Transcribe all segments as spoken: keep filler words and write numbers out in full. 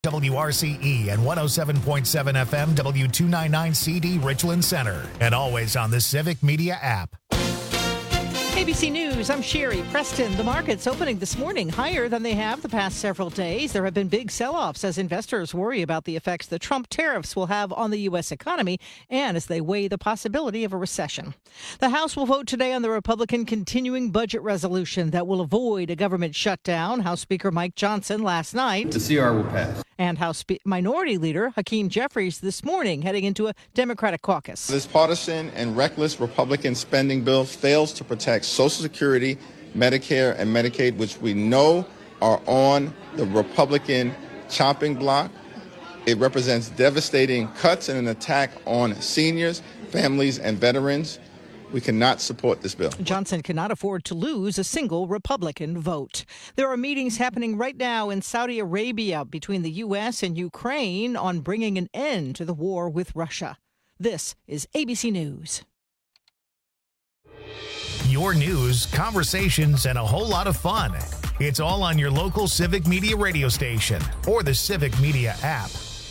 W R C E and one oh seven point seven F M W two ninety-nine C D Richland Center. And always on the Civic Media app. A B C News, I'm Sherry Preston. The markets opening this morning higher than they have the past several days. There have been big sell-offs as investors worry about the effects the Trump tariffs will have on the U S economy and as they weigh the possibility of a recession. The House will vote today on the Republican continuing budget resolution that will avoid a government shutdown. House Speaker Mike Johnson last night. The C R will pass. And House Spe- Minority Leader Hakeem Jeffries this morning heading into a Democratic caucus. This partisan and reckless Republican spending bill fails to protect Social Security, Medicare, and Medicaid, which we know are on the Republican chopping block. It represents devastating cuts and an attack on seniors, families, and veterans. We cannot support this bill. Johnson cannot afford to lose a single Republican vote. There are meetings happening right now in Saudi Arabia between the U S and Ukraine on bringing an end to the war with Russia. This is A B C News. Your news, conversations, and a whole lot of fun. It's all on your local Civic Media radio station or the Civic Media app.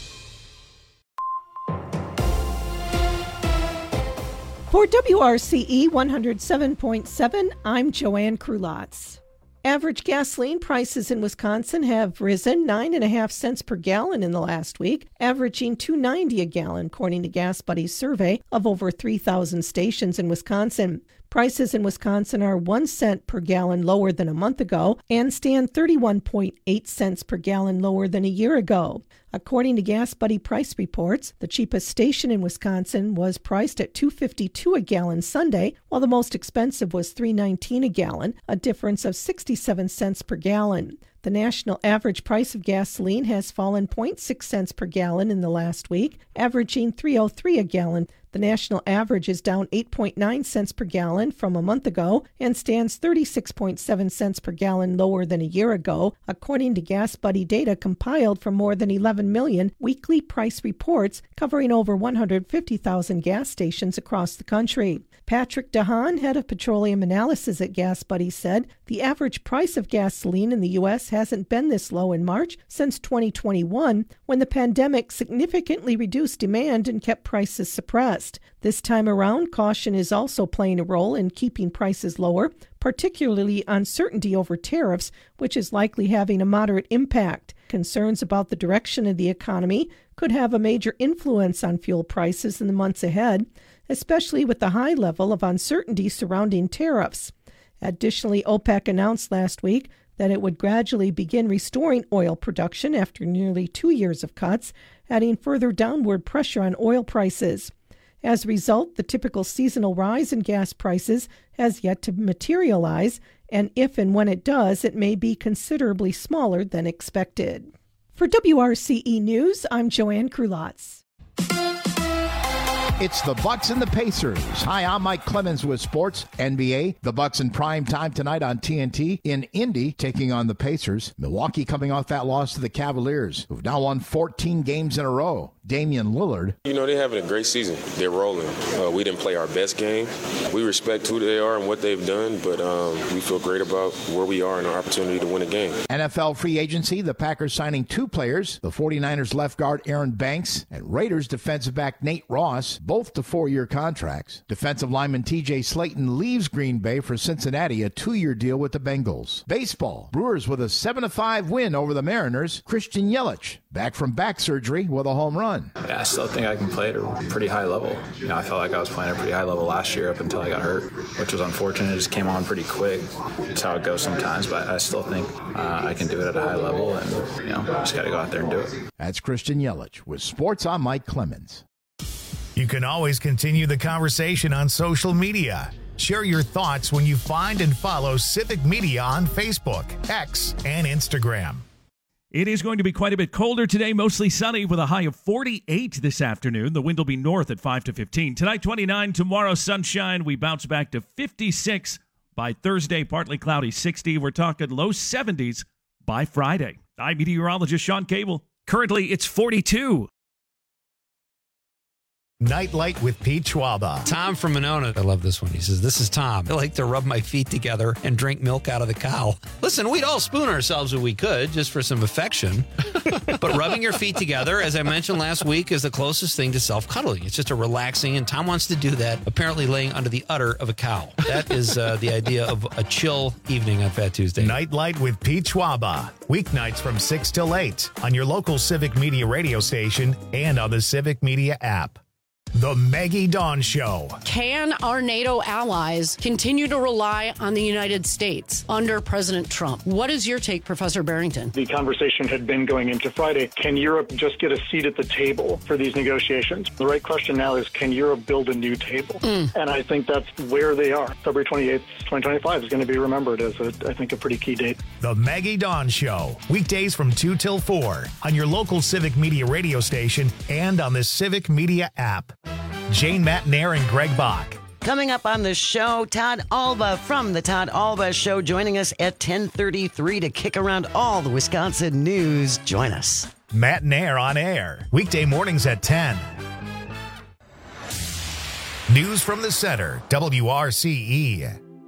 For W R C E one oh seven point seven, I'm Joanne Krulotz. Average gasoline prices in Wisconsin have risen nine and a half cents per gallon in the last week, averaging two ninety a gallon, according to Gas Buddy's survey of over three thousand stations in Wisconsin. Prices in Wisconsin are one cent per gallon lower than a month ago and stand thirty-one point eight cents per gallon lower than a year ago. According to Gas Buddy price reports, the cheapest station in Wisconsin was priced at two fifty-two a gallon Sunday, while the most expensive was three nineteen a gallon, a difference of sixty-seven cents per gallon. The national average price of gasoline has fallen zero point six cents per gallon in the last week, averaging three oh three a gallon. The national average is down eight point nine cents per gallon from a month ago and stands thirty-six point seven cents per gallon lower than a year ago, according to Gas Buddy data compiled from more than eleven million weekly price reports covering over one hundred fifty thousand gas stations across the country. Patrick DeHaan, head of petroleum analysis at Gas Buddy, said the average price of gasoline in the U S hasn't been this low in March since twenty twenty-one, when the pandemic significantly reduced demand and kept prices suppressed. This time around, caution is also playing a role in keeping prices lower, particularly uncertainty over tariffs, which is likely having a moderate impact. Concerns about the direction of the economy could have a major influence on fuel prices in the months ahead, especially with the high level of uncertainty surrounding tariffs. Additionally, OPEC announced last week that it would gradually begin restoring oil production after nearly two years of cuts, adding further downward pressure on oil prices. As a result, the typical seasonal rise in gas prices has yet to materialize, and if and when it does, it may be considerably smaller than expected. For W R C E News, I'm Joanne Krulotz. It's the Bucks and the Pacers. Hi, I'm Mike Clemens with Sports N B A. The Bucks in prime time tonight on T N T in Indy, taking on the Pacers. Milwaukee coming off that loss to the Cavaliers, who've now won fourteen games in a row. Damian Lillard. You know, they're having a great season. They're rolling. Uh, we didn't play our best game. We respect who they are and what they've done, but um, we feel great about where we are and our opportunity to win a game. N F L free agency, the Packers signing two players, the 49ers left guard Aaron Banks and Raiders defensive back Nate Ross, both to four-year contracts. Defensive lineman T J Slayton leaves Green Bay for Cincinnati, a two-year deal with the Bengals. Baseball, Brewers with a seven to five win over the Mariners. Christian Yelich, back from back surgery with a home run. Yeah, I still think I can play at a pretty high level. You know, I felt like I was playing at a pretty high level last year up until I got hurt, which was unfortunate. It just came on pretty quick. It's how it goes sometimes, but I still think uh, I can do it at a high level, and you know, just got to go out there and do it. That's Christian Yelich with Sports. I'm Mike Clemens. You can always continue the conversation on social media. Share your thoughts when you find and follow Civic Media on Facebook, X, and Instagram. It is going to be quite a bit colder today, mostly sunny with a high of forty-eight this afternoon. The wind will be north at five to fifteen. Tonight, twenty-nine. Tomorrow, sunshine. We bounce back to fifty-six by Thursday, partly cloudy, sixty. We're talking low seventies by Friday. I'm meteorologist Sean Cable. Currently, it's forty-two. Nightlight with Pete Schwaba. Tom from Monona. I love this one. He says, this is Tom. I like to rub my feet together and drink milk out of the cow. Listen, we'd all spoon ourselves if we could, just for some affection. But rubbing your feet together, as I mentioned last week, is the closest thing to self-cuddling. It's just a relaxing, and Tom wants to do that, apparently laying under the udder of a cow. That is uh, the idea of a chill evening on Fat Tuesday. Nightlight with Pete Schwaba. Weeknights from six till eight on your local Civic Media radio station and on the Civic Media app. The Maggie Dawn Show. Can our NATO allies continue to rely on the United States under President Trump? What is your take, Professor Barrington? The conversation had been going into Friday. Can Europe just get a seat at the table for these negotiations? The right question now is, can Europe build a new table? Mm. And I think that's where they are. February twenty-eighth, twenty twenty-five is going to be remembered as, a, I think, a pretty key date. The Maggie Dawn Show. Weekdays from two till four on your local Civic Media radio station and on the Civic Media app. Jane Matnair and Greg Bach. Coming up on the show, Todd Alba from the Todd Alba Show joining us at ten thirty-three to kick around all the Wisconsin news. Join us. Matnair on air. Weekday mornings at ten. News from the center. W R C E.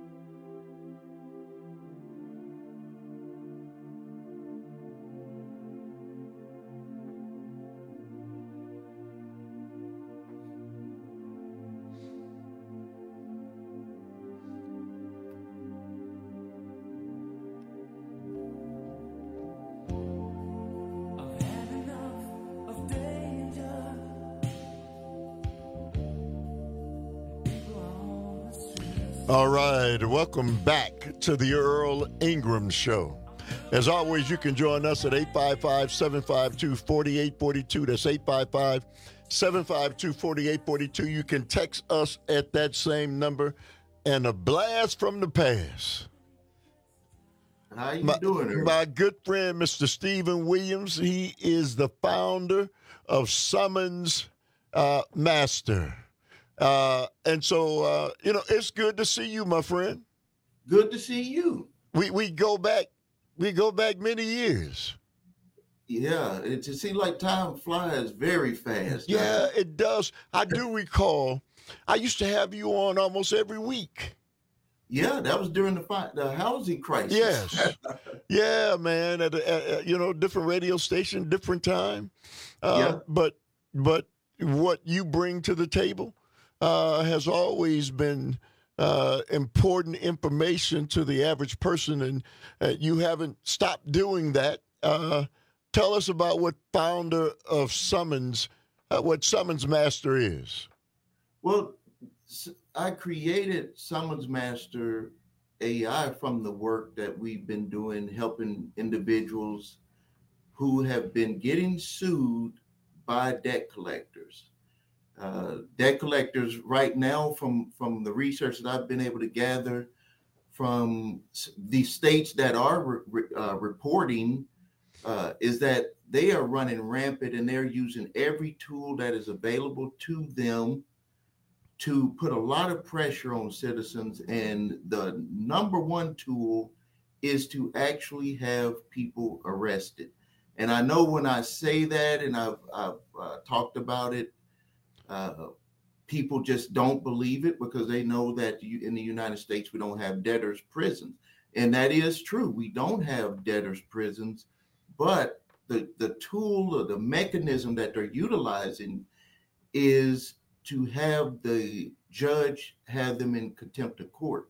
All right, welcome back to the Earl Ingram Show. As always, you can join us at eight five five, seven five two, four eight four two. That's eight five five, seven five two, four eight four two. You can text us at that same number. And a blast from the past. How you my, doing, Earl? My good friend, Mister Stephen Williams, he is the founder of Summons uh, Master. Uh, and so, uh, you know, it's good to see you, my friend. Good to see you. We we go back, we go back many years. Yeah, it, it seems like time flies very fast. Yeah, it does. I do recall, I used to have you on almost every week. Yeah, that was during the fi- the housing crisis. Yes. Yeah, man, at, a, at a, you know, different radio station, different time. Uh, yeah. But, but what you bring to the table Uh, has always been uh, important information to the average person, and uh, you haven't stopped doing that. Uh, tell us about what founder of Summons, uh, what Summons Master is. Well, I created Summons Master A I from the work that we've been doing, helping individuals who have been getting sued by debt collectors. Uh, debt collectors right now, from, from the research that I've been able to gather from the states that are re- uh, reporting, uh, is that they are running rampant and they're using every tool that is available to them to put a lot of pressure on citizens. And the number one tool is to actually have people arrested. And I know when I say that, and I've, I've uh, talked about it, Uh, people just don't believe it because they know that you, in the United States, we don't have debtors' prisons. And that is true. We don't have debtors' prisons, but the, the tool or the mechanism that they're utilizing is to have the judge have them in contempt of court.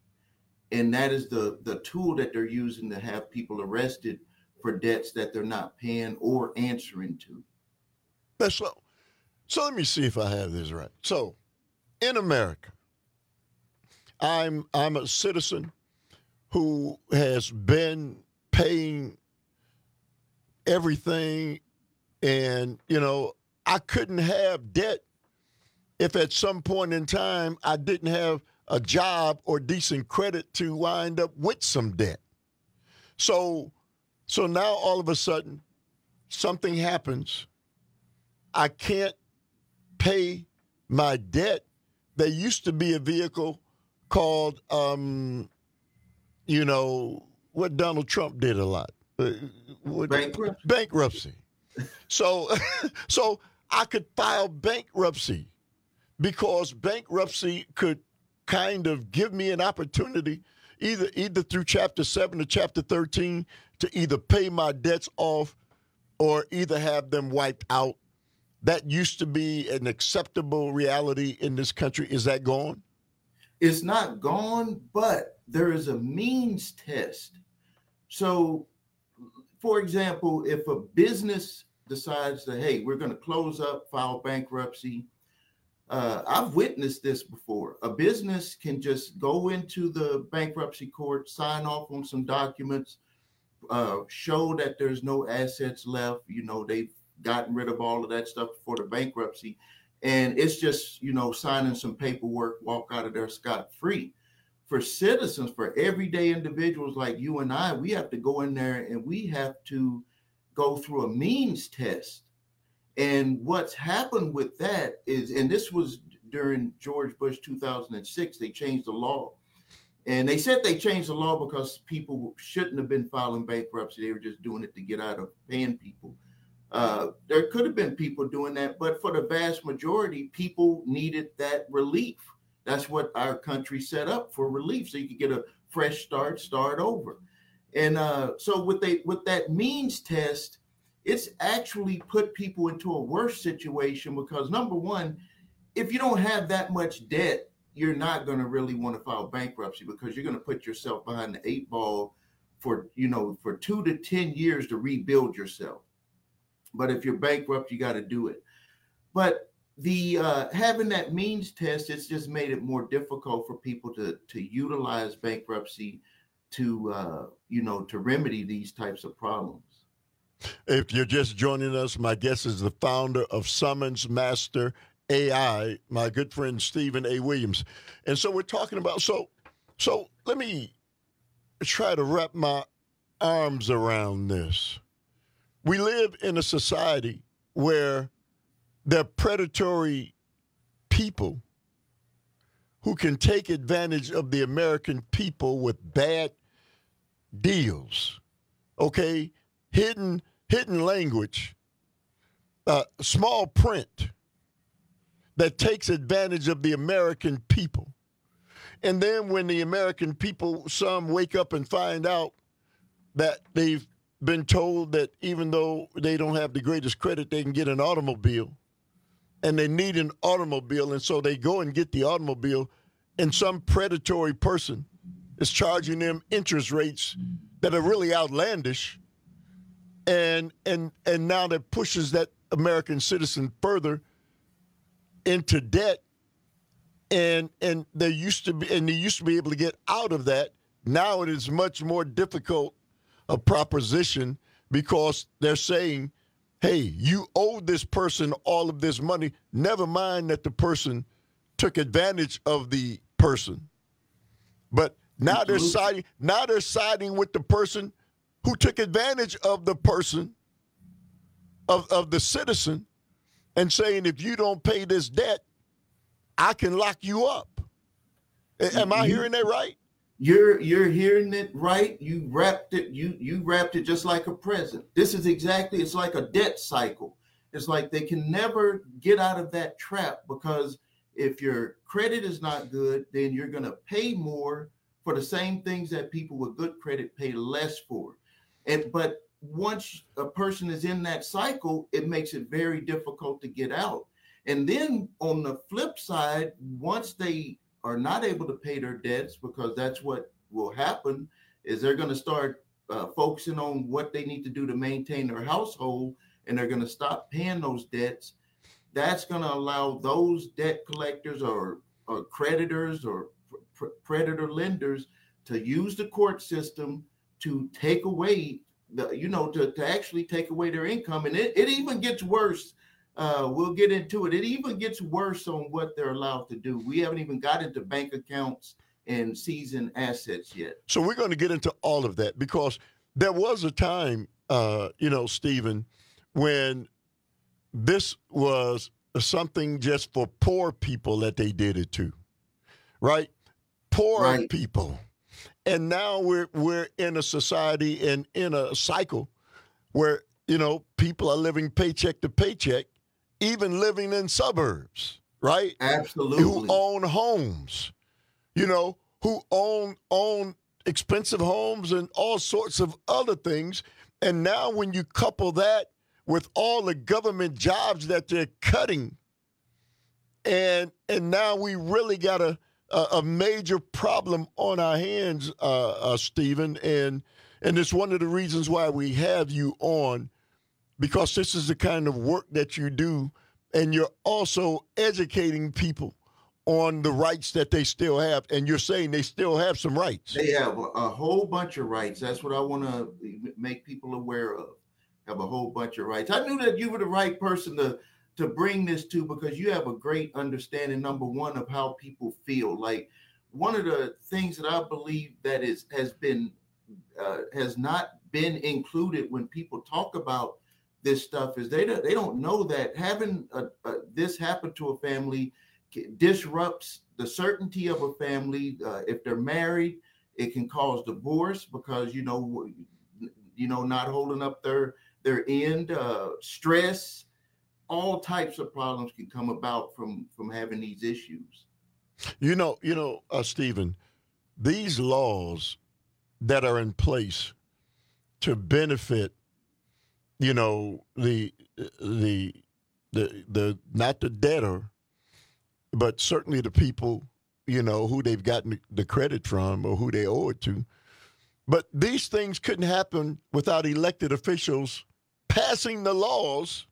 And that is the, the tool that they're using to have people arrested for debts that they're not paying or answering to. That's so. So let me see if I have this right. So, in America, I'm I'm a citizen who has been paying everything, and you know, I couldn't have debt if at some point in time I didn't have a job or decent credit to wind up with some debt. So, so now all of a sudden, something happens. I can't pay my debt. There used to be a vehicle called, um, you know, what Donald Trump did a lot. Uh, what, bankruptcy. Bankruptcy. So, so I could file bankruptcy because bankruptcy could kind of give me an opportunity, either either through Chapter seven or Chapter thirteen, to either pay my debts off or either have them wiped out. That used to be an acceptable reality in this country. Is that gone? It's not gone, but there is a means test. So, for example, if a business decides that, hey, we're going to close up, file bankruptcy, uh, I've witnessed this before. A business can just go into the bankruptcy court, sign off on some documents, uh, show that there's no assets left. You know, they've gotten rid of all of that stuff before the bankruptcy. And it's just, you know, signing some paperwork, walk out of there scot-free. For citizens, for everyday individuals like you and I, we have to go in there and we have to go through a means test. And what's happened with that is, and this was during George Bush two thousand six, they changed the law. And they said they changed the law because people shouldn't have been filing bankruptcy. They were just doing it to get out of paying people. Uh, there could have been people doing that, but for the vast majority, people needed that relief. That's what our country set up for, relief, so you could get a fresh start, start over. And uh, so with they with that means test, it's actually put people into a worse situation because, number one, if you don't have that much debt, you're not going to really want to file bankruptcy because you're going to put yourself behind the eight ball for, you know, for two to ten years to rebuild yourself. But if you're bankrupt, you got to do it. But the uh, having that means test, it's just made it more difficult for people to to utilize bankruptcy to, uh, you know, to remedy these types of problems. If you're just joining us, my guest is the founder of Summons Master A I, my good friend Stephen A. Williams. And so we're talking about, so so let me try to wrap my arms around this. We live in a society where there are predatory people who can take advantage of the American people with bad deals, okay? Hidden, hidden language, uh, small print that takes advantage of the American people. And then when the American people, some wake up and find out that they've been told that even though they don't have the greatest credit, they can get an automobile, and they need an automobile, and so they go and get the automobile, and some predatory person is charging them interest rates that are really outlandish, and and and now that pushes that American citizen further into debt, and and they used to be and they used to be able to get out of that. Now it is much more difficult a proposition because they're saying, hey, you owe this person all of this money. Never mind that the person took advantage of the person. But now they're siding, now they're siding with the person who took advantage of the person, of, of the citizen, and saying, if you don't pay this debt, I can lock you up. Am I hearing that right? You're you're hearing it right. You wrapped it. You you wrapped it just like a present. This is exactly. It's like a debt cycle. It's like they can never get out of that trap because if your credit is not good, then you're going to pay more for the same things that people with good credit pay less for. And but once a person is in that cycle, it makes it very difficult to get out. And then on the flip side, once they are not able to pay their debts, because that's what will happen, is they're going to start uh, focusing on what they need to do to maintain their household, and they're going to stop paying those debts. That's going to allow those debt collectors or, or creditors or pr- predator lenders to use the court system to take away the, you know, to, to actually take away their income. And it, it even gets worse. Uh, we'll get into it. It even gets worse on what they're allowed to do. We haven't even got into bank accounts and seizing assets yet. So we're going to get into all of that because there was a time, uh, you know, Stephen, when this was something just for poor people that they did it to, right? Poor right. people. And now we're we're in a society and in a cycle where, you know, people are living paycheck to paycheck, even living in suburbs, right? Absolutely. Who own homes, you know, who own own expensive homes and all sorts of other things. And now when you couple that with all the government jobs that they're cutting, and and now we really got a a, a major problem on our hands, uh, uh, Stephen, and and it's one of the reasons why we have you on, because this is the kind of work that you do, and you're also educating people on the rights that they still have, and you're saying they still have some rights. They have a, a whole bunch of rights. That's what I want to make people aware of. Have a whole bunch of rights. I knew that you were the right person to to bring this to, because you have a great understanding, number one, of how people feel. Like, one of the things that I believe that is has been uh, has not been included when people talk about this stuff is they don't, they don't know that having a, a, this happen to a family disrupts the certainty of a family. Uh, if they're married, it can cause divorce because, you know, you know, not holding up their their end, uh, stress, all types of problems can come about from from having these issues. You know, you know, uh, Stephen, these laws that are in place to benefit, you know, the the the the not the debtor, but certainly the people, you know, who they've gotten the credit from or who they owe it to. But these things couldn't happen without elected officials passing the laws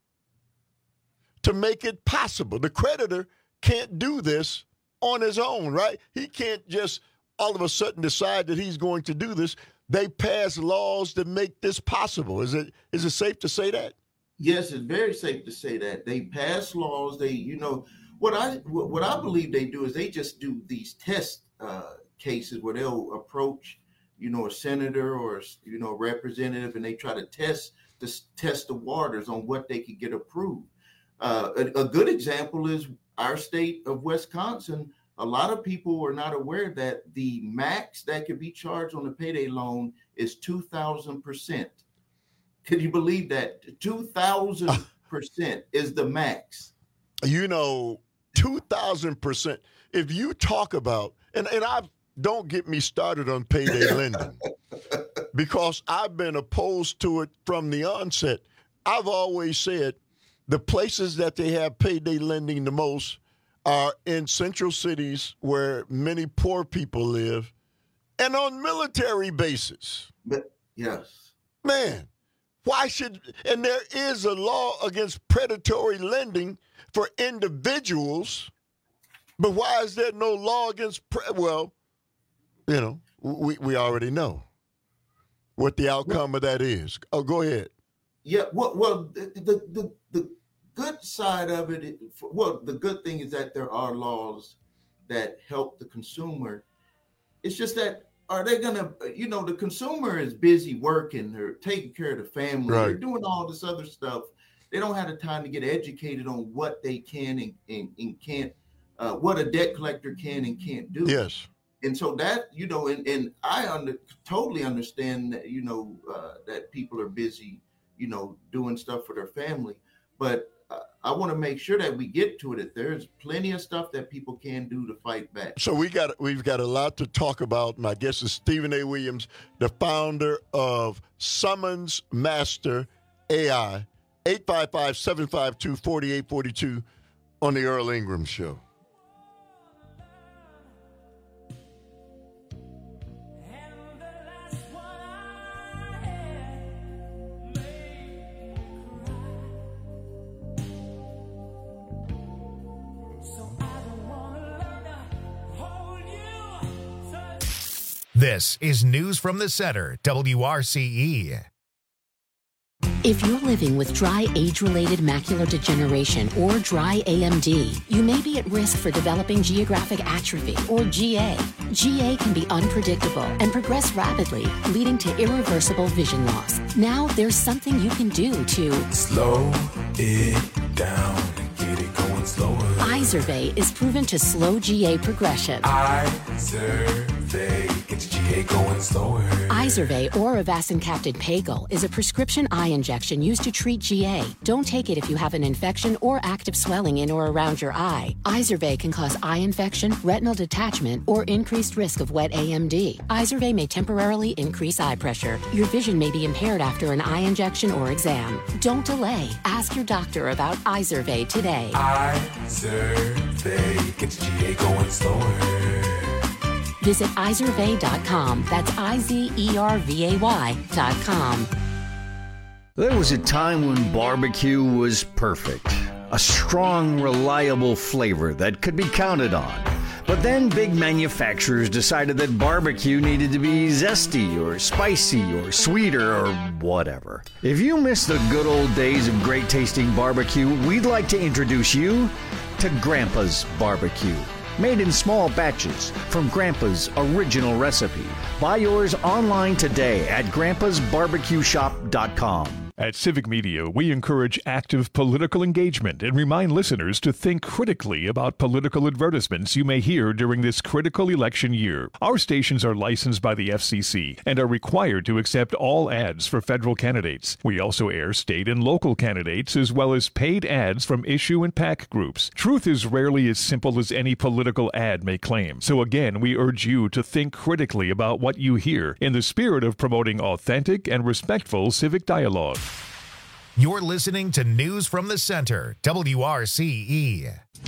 to make it possible. The creditor can't do this on his own, right? He can't just all of a sudden decide that he's going to do this. They pass laws that make this possible. Is it is it safe to say that? Yes, it's very safe to say that. They pass laws. They, you know, what I what I believe they do is they just do these test uh, cases where they'll approach, you know, a senator or, you know, a representative, and they try to test to test the waters on what they could get approved. Uh, a, a good example is our state of Wisconsin. A lot of people are not aware that the max that could be charged on a payday loan is two thousand percent. Could you believe that? two thousand percent is the max. You know, two thousand percent. If you talk about, and, and I don't get me started on payday lending, because I've been opposed to it from the onset. I've always said the places that they have payday lending the most are in central cities where many poor people live and on military bases. But, yes. Man, why should, and there is a law against predatory lending for individuals, but why is there no law against, pre- well, you know, we, we already know what the outcome of that is. Oh, go ahead. Yeah, well, well the, the, the, the good side of it, well, the good thing is that there are laws that help the consumer. It's just that, are they going to, you know, the consumer is busy working, they're taking care of the family, right. They're doing all this other stuff. They don't have the time to get educated on what they can and, and, and can't, uh, what a debt collector can and can't do. Yes. And so that, you know, and, and I under, totally understand that, you know, uh, that people are busy, you know, doing stuff for their family. But uh, I want to make sure that we get to it. That there's plenty of stuff that people can do to fight back. So we got we've got a lot to talk about. My guest is Stephen A. Williams, the founder of Summons Master A I. eight five five, seven five two, four eight four two on the Earl Ingram Show. This is News from the Center, W R C E. If you're living with dry age-related macular degeneration or dry A M D, you may be at risk for developing geographic atrophy or G A. G A can be unpredictable and progress rapidly, leading to irreversible vision loss. Now there's something you can do to slow it down and get it going slower. Izervay is proven to slow G A progression. Izervay, get your G G A going slower. Izervay or Avastin-capted Pagel is a prescription eye injection used to treat G A. Don't take it if you have an infection or active swelling in or around your eye. Izervay can cause eye infection, retinal detachment, or increased risk of wet A M D. Izervay may temporarily increase eye pressure. Your vision may be impaired after an eye injection or exam. Don't delay. Ask your doctor about Izervay today. Izervay gets G A going slower. Visit Izervay dot com. That's I Z E R V A Y dot com. There was a time when barbecue was perfect. A strong, reliable flavor that could be counted on. But then big manufacturers decided that barbecue needed to be zesty or spicy or sweeter or whatever. If you miss the good old days of great tasting barbecue, we'd like to introduce you to Grandpa's Barbecue. Made in small batches from Grandpa's original recipe. Buy yours online today at grandpas barbecue shop dot com. At Civic Media, we encourage active political engagement and remind listeners to think critically about political advertisements you may hear during this critical election year. Our stations are licensed by the F C C and are required to accept all ads for federal candidates. We also air state and local candidates as well as paid ads from issue and PAC groups. Truth is rarely as simple as any political ad may claim. So again, we urge you to think critically about what you hear in the spirit of promoting authentic and respectful civic dialogue. You're listening to News from the Center, W R C E.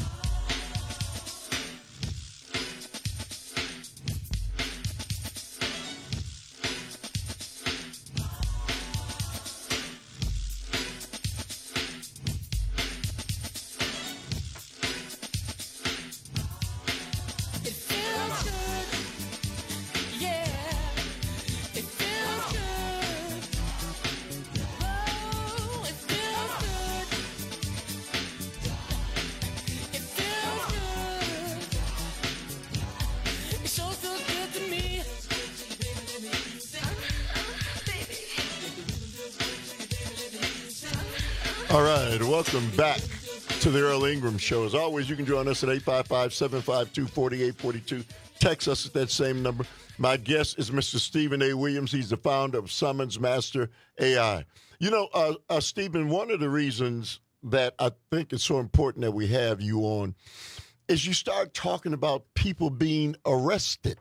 All right, welcome back to the Earl Ingram Show. As always, you can join us at eight five five, seven five two, four eight four two. Text us at that same number. My guest is Mister Stephen A. Williams. He's the founder of Summons Master A I. You know, uh, uh, Stephen, one of the reasons that I think it's so important that we have you on is you start talking about people being arrested.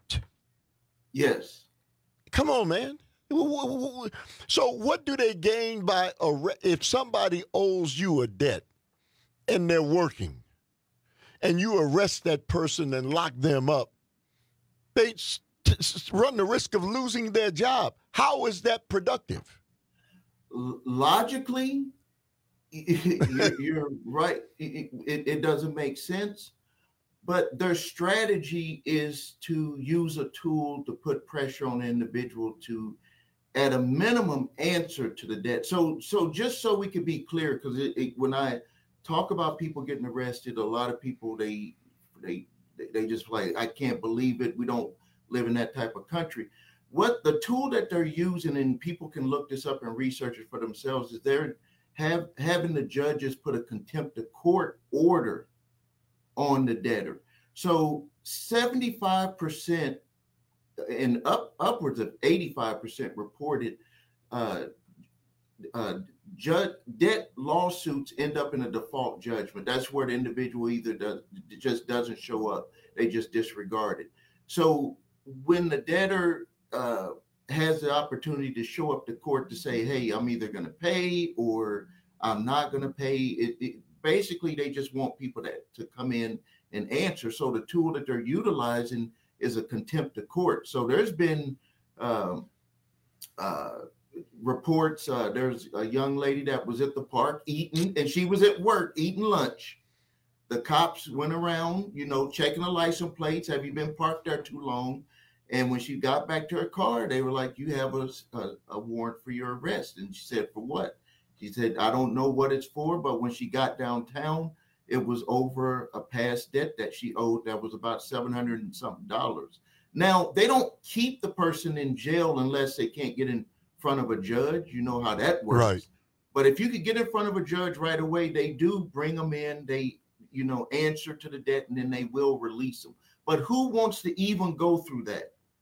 Yes. Come on, man. So what do they gain by arre- if somebody owes you a debt and they're working and you arrest that person and lock them up, they t- t- run the risk of losing their job. How is that productive? L- logically, you're, you're right. It, it, it doesn't make sense. But their strategy is to use a tool to put pressure on an individual to, at a minimum, answer to the debt. So, so just so we can be clear, because it, it, when I talk about people getting arrested, a lot of people they they they just like, I can't believe it. We don't live in that type of country. What the tool that they're using, and people can look this up and research it for themselves, is they're have having the judges put a contempt of court order on the debtor. So seventy-five percent and up upwards of eighty-five percent reported uh, uh, ju- debt lawsuits end up in a default judgment. That's where the individual either does just doesn't show up, they just disregard it. So when the debtor uh, has the opportunity to show up to court to say, "Hey, I'm either going to pay or I'm not going to pay," it, it basically they just want people that to come in and answer. So the tool that they're utilizing is a contempt of court. So there's been um, uh, reports. Uh, there's a young lady that was at the park eating, and she was at work eating lunch. The cops went around, you know, checking the license plates. Have you been parked there too long? And when she got back to her car, they were like, "You have a, a, a warrant for your arrest." And she said, "For what?" She said, "I don't know what it's for." But when she got downtown, it was over a past debt that she owed that was about seven hundred and something dollars. Now, they don't keep the person in jail unless they can't get in front of a judge. You know how that works. Right. But if you could get in front of a judge right away, they do bring them in. They, you know, answer to the debt, and then they will release them. But who wants to even go through that?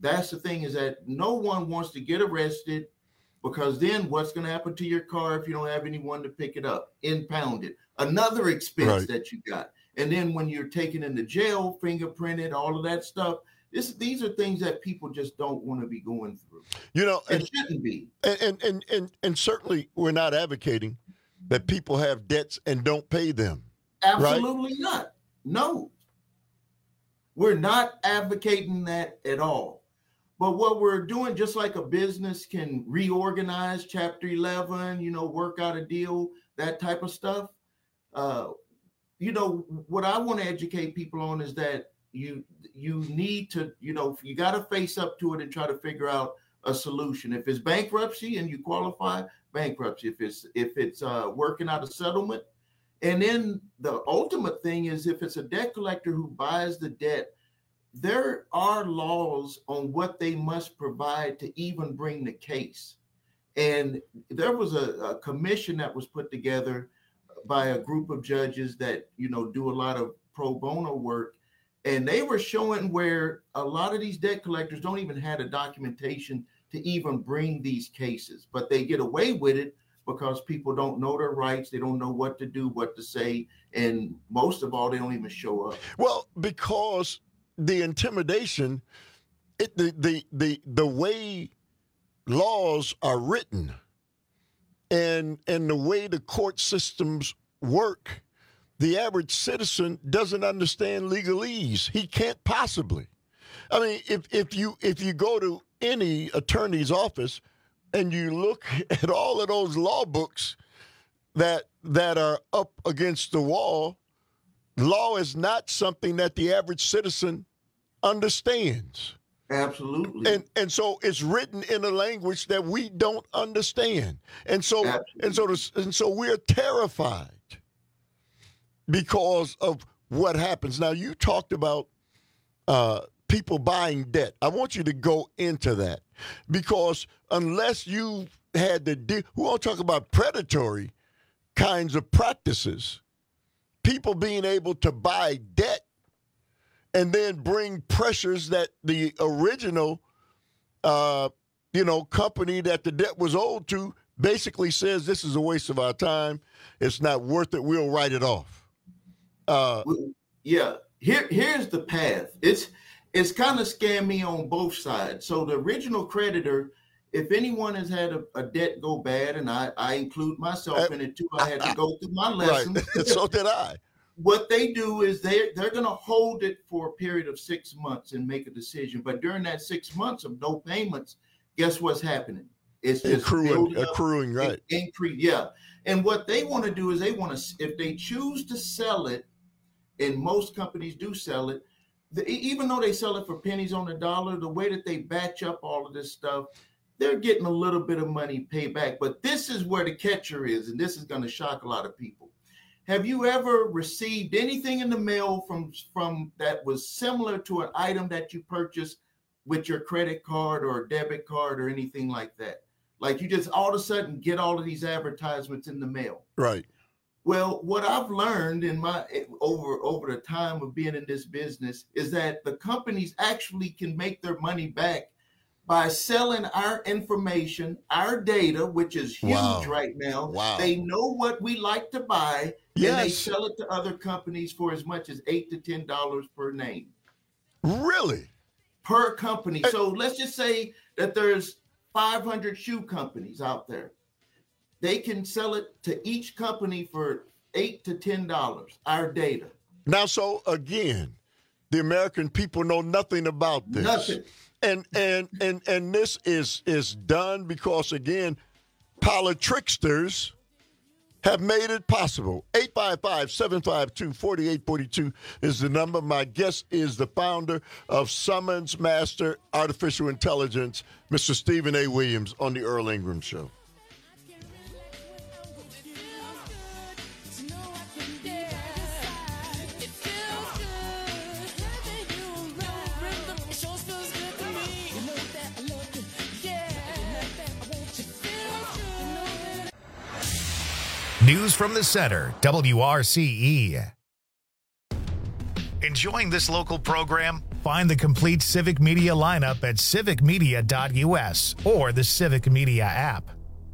that's the thing, is that no one wants to get arrested, because then what's going to happen to your car if you don't have anyone to pick it up? Impound it. Another expense Right. that you got. And then when you're taken into jail, fingerprinted, all of that stuff. This, these are things that people just don't want to be going through. You know, It and, shouldn't be. and, and, and, and certainly we're not advocating that people have debts and don't pay them. Absolutely not. No. We're not advocating that at all. But what we're doing, just like a business can reorganize Chapter eleven, you know, work out a deal, that type of stuff. Uh, you know, what I want to educate people on is that you you need to, you know, you got to face up to it and try to figure out a solution. If it's bankruptcy and you qualify, bankruptcy. If it's if it's uh, working out a settlement. And then the ultimate thing is, if it's a debt collector who buys the debt, there are laws on what they must provide to even bring the case. And there was a, a commission that was put together by a group of judges that, you know, do a lot of pro bono work. And they were showing where a lot of these debt collectors don't even have the documentation to even bring these cases, but they get away with it because people don't know their rights. They don't know what to do, what to say. And most of all, they don't even show up. Well, because the intimidation, it, the, the the the way laws are written, and and the way the court systems work, the average citizen doesn't understand legalese. He can't possibly. I mean, if if you if you go to any attorney's office and you look at all of those law books that that are up against the wall, law is not something that the average citizen understands. Absolutely. And and so it's written in a language that we don't understand. And so Absolutely. and so the, and so we're terrified because of what happens. Now, you talked about uh, people buying debt. I want you to go into that, because unless you had the de- we want to talk about predatory kinds of practices, people being able to buy debt and then bring pressures that the original, uh, you know, company that the debt was owed to basically says, this is a waste of our time. It's not worth it. We'll write it off. Uh, yeah, here here's the path. It's it's kind of scammy on both sides. So the original creditor, if anyone has had a, a debt go bad, and I, I include myself in it too, I had to go through my lessons. Right. So did I. What they do is they they're going to hold it for a period of six months and make a decision. But during that six months of no payments, guess what's happening? It's just accruing, accruing, right? Increase, yeah. And what they want to do is they want to, if they choose to sell it, and most companies do sell it, the, even though they sell it for pennies on the dollar, the way that they batch up all of this stuff, they're getting a little bit of money paid back. But this is where the catcher is, and this is going to shock a lot of people. Have you ever received anything in the mail from, from that was similar to an item that you purchased with your credit card or debit card or anything like that? Like you just all of a sudden get all of these advertisements in the mail. Right. Well, what I've learned in my over over the time of being in this business is that the companies actually can make their money back by selling our information, our data, which is huge wow. right now. Wow. They know what we like to buy, yes. and they sell it to other companies for as much as eight to ten dollars per name. Really? Per company. So let's just say that there's five hundred shoe companies out there. They can sell it to each company for eight to ten dollars. Our data. Now, so again, the American people know nothing about this. Nothing. And and and and this is is done because, again, politricksters have made it possible. eight five five, seven five two, four eight four two is the number. My guest is the founder of Summons Master Artificial Intelligence, Mister Stephen A. Williams, on the Earl Ingram Show. News from the Center, W R C E. Enjoying this local program? Find the complete Civic Media lineup at civic media dot u s or the Civic Media app.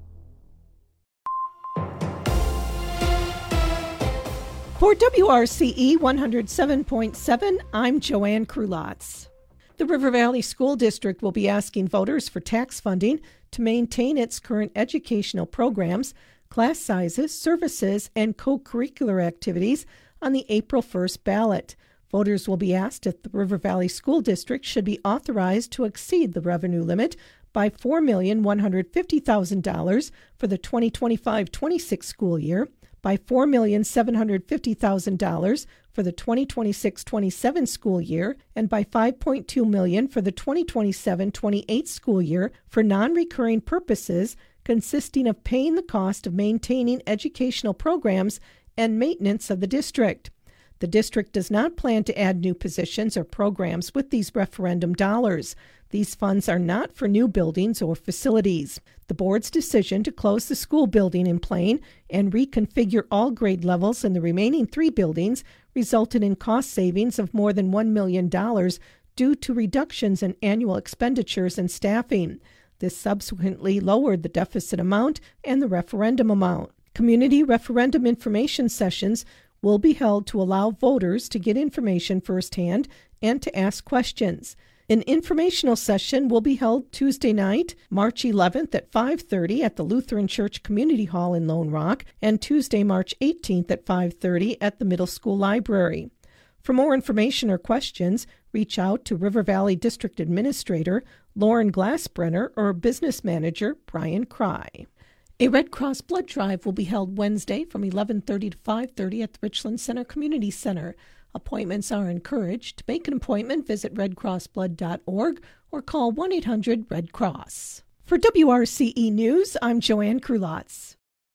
For W R C E one oh seven point seven, I'm Joanne Krulotz. The River Valley School District will be asking voters for tax funding to maintain its current educational programs, class sizes, services, and co-curricular activities on the April first ballot. Voters will be asked if the River Valley School District should be authorized to exceed the revenue limit by four million one hundred fifty thousand dollars for the twenty twenty-five twenty-six school year, by four million seven hundred fifty thousand dollars for the twenty twenty-six twenty-seven school year, and by five point two million dollars for the twenty twenty-seven twenty-eight school year for non-recurring purposes consisting of paying the cost of maintaining educational programs and maintenance of the district. The district does not plan to add new positions or programs with these referendum dollars. These funds are not for new buildings or facilities. The board's decision to close the school building in Plain and reconfigure all grade levels in the remaining three buildings resulted in cost savings of more than one million dollars due to reductions in annual expenditures and staffing. This subsequently lowered the deficit amount and the referendum amount. Community referendum information sessions will be held to allow voters to get information firsthand and to ask questions. An informational session will be held Tuesday night, March eleventh at five thirty at the Lutheran Church Community Hall in Lone Rock, and Tuesday, March eighteenth at five thirty at the Middle School Library. For more information or questions, reach out to River Valley District Administrator Lauren Glassbrenner or Business Manager Brian Cry. A Red Cross blood drive will be held Wednesday from eleven thirty to five thirty at the Richland Center Community Center. Appointments are encouraged. To make an appointment, visit red cross blood dot org or call one eight hundred red cross. For W R C E News, I'm Joanne Krulotz.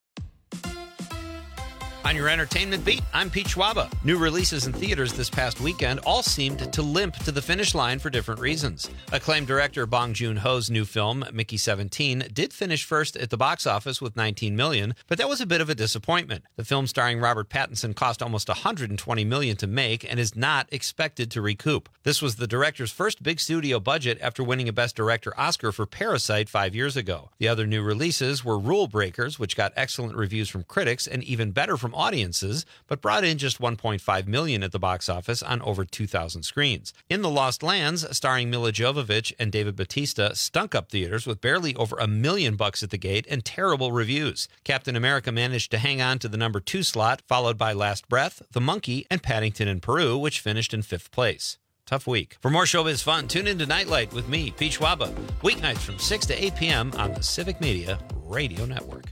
On your entertainment beat, I'm Pete Schwaba. New releases in theaters this past weekend all seemed to limp to the finish line for different reasons. Acclaimed director Bong Joon-ho's new film, Mickey seventeen, did finish first at the box office with nineteen million dollars, but that was a bit of a disappointment. The film starring Robert Pattinson cost almost one hundred twenty million dollars to make and is not expected to recoup. This was the director's first big studio budget after winning a Best Director Oscar for Parasite five years ago. The other new releases were Rule Breakers, which got excellent reviews from critics and even better from audiences, but brought in just one point five million dollars at the box office on over two thousand screens. In the Lost Lands, starring Mila Jovovich and David Bautista, stunk up theaters with barely over a million bucks at the gate and terrible reviews. Captain America managed to hang on to the number two slot, followed by Last Breath, The Monkey, and Paddington in Peru, which finished in fifth place. Tough week. For more showbiz fun, tune into Nightlight with me, Pete Schwaba, weeknights from six to eight p.m. on the Civic Media Radio Network.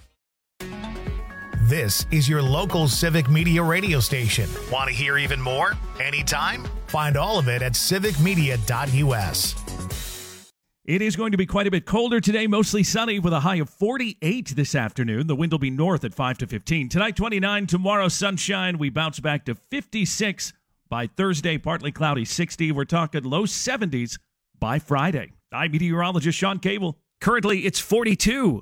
This is your local Civic Media radio station. Want to hear even more? Anytime? Find all of it at civic media dot u s. It is going to be quite a bit colder today, mostly sunny with a high of forty-eight this afternoon. The wind will be north at five to fifteen. Tonight, twenty-nine. Tomorrow, sunshine. We bounce back to fifty-six by Thursday, partly cloudy, sixty. We're talking low seventies by Friday. I'm meteorologist Sean Cable. Currently, it's forty-two.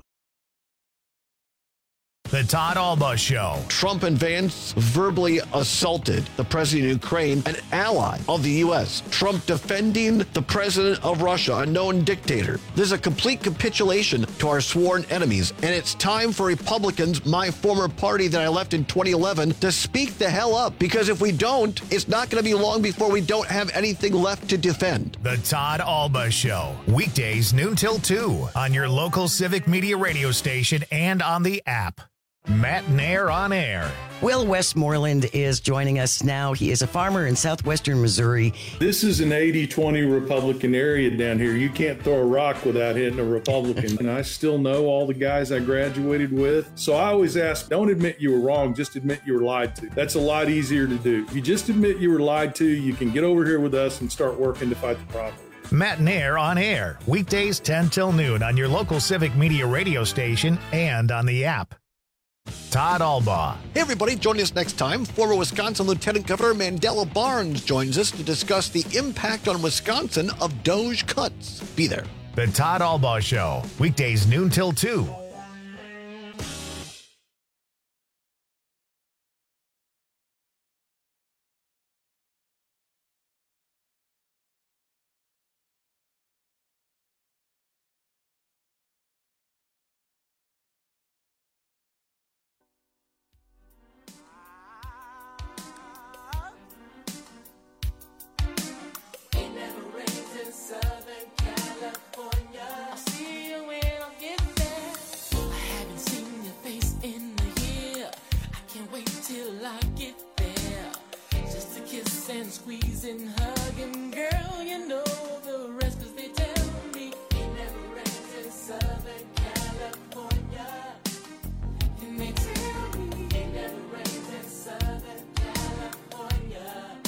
The Todd Alba Show. Trump and Vance verbally assaulted the president of Ukraine, an ally of the U S. Trump defending the president of Russia, a known dictator. This is a complete capitulation to our sworn enemies. And it's time for Republicans, my former party that I left in twenty eleven, to speak the hell up. Because if we don't, it's not going to be long before we don't have anything left to defend. The Todd Alba Show. Weekdays noon till two on your local Civic Media radio station and on the app. Matt Nair on air. Will Westmoreland is joining us now. He is a farmer in southwestern Missouri. This is an eighty twenty Republican area down here. You can't throw a rock without hitting a Republican. And I still know all the guys I graduated with. So I always ask, don't admit you were wrong, just admit you were lied to. That's a lot easier to do. If you just admit you were lied to, you can get over here with us and start working to fight the problem. Matt Nair on air. Weekdays ten till noon on your local Civic Media radio station and on the app. Todd Alba. Hey everybody, join us next time. Former Wisconsin Lieutenant Governor Mandela Barnes joins us to discuss the impact on Wisconsin of Doge cuts. Be there. The Todd Alba Show. Weekdays noon till two. till I get there. Just a kiss and squeeze and hug, and girl, you know the rest, 'cause they tell me it never rains in Southern California. And they tell me it never rains in Southern California.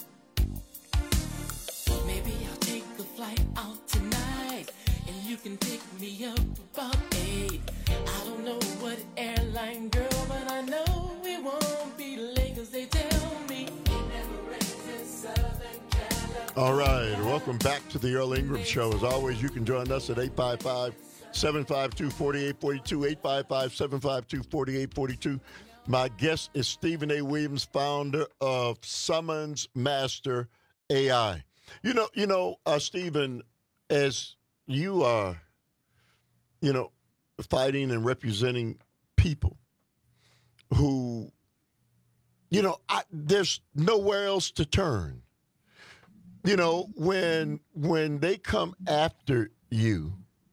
Maybe I'll take a flight out tonight, and you can pick me up about eight. I don't know what airline, girl, but I know we won't be late, 'cause they tell me it never rains in Southern California. All right, welcome back to the Earl Ingram Show. As always, you can join us at eight five five, seven five two, four eight four two, eight five five, seven five two, four eight four two. My guest is Stephen A. Williams, founder of Summons Master A I. You know, you know, uh, Stephen, as you are, you know, fighting and representing people who, you know, I, there's nowhere else to turn. You know, when when they come after you,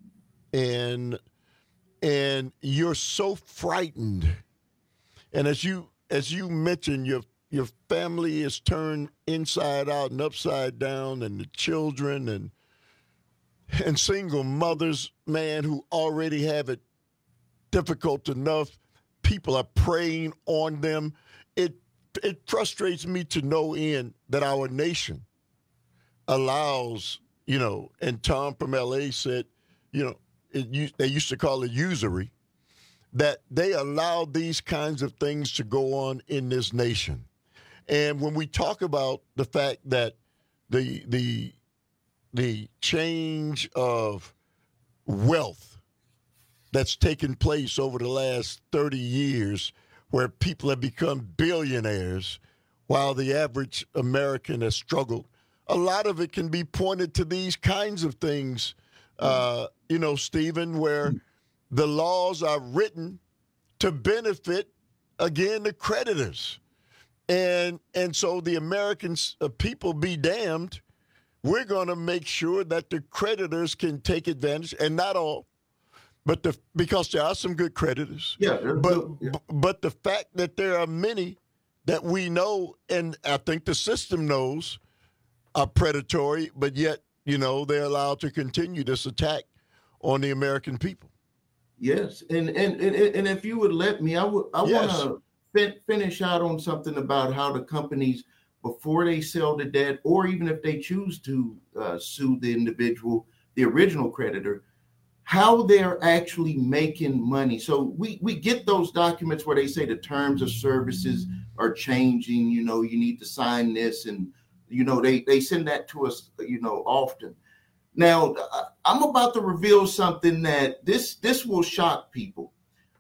and and you're so frightened, and as you as you mentioned, your your family is turned inside out and upside down, and the children and and single mothers, man, who already have it difficult enough. People are preying on them. It it frustrates me to no end that our nation allows, you know, and Tom from L A said, you know, it, they used to call it usury, that they allow these kinds of things to go on in this nation. And when we talk about the fact that the the the change of wealth that's taken place over the last thirty years, where people have become billionaires while the average American has struggled, a lot of it can be pointed to these kinds of things, uh, you know, Stephen, where the laws are written to benefit, again, the creditors. And and so the American uh, people be damned. We're going to make sure that the creditors can take advantage, and not all, but the because there are some good creditors. Yeah, but yeah. but the fact that there are many that we know, and I think the system knows, are predatory, but yet, you know, they're allowed to continue this attack on the American people. Yes, and and and, and if you would let me, I would I Yes. want to fin- finish out on something about how the companies, before they sell the debt, or even if they choose to uh, sue the individual, the original creditor, how they're actually making money. So we we get those documents where they say the terms of services are changing. You know, you need to sign this, and you know they they send that to us, you know, often. Now, I'm about to reveal something that this this will shock people.